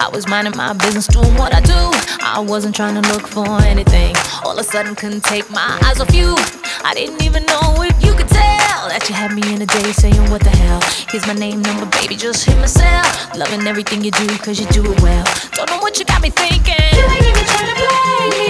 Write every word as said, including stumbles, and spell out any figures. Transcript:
was minding my business, doing what I do. I wasn't trying to look for anything. All of a sudden couldn't take my eyes off you. I didn't even know if you could tell that you had me in a day saying what the hell. Here's my name, number, baby, just hit my cell. Loving everything you do, cause you do it well. Don't know what you got me thinking. You ain't even trying to play me.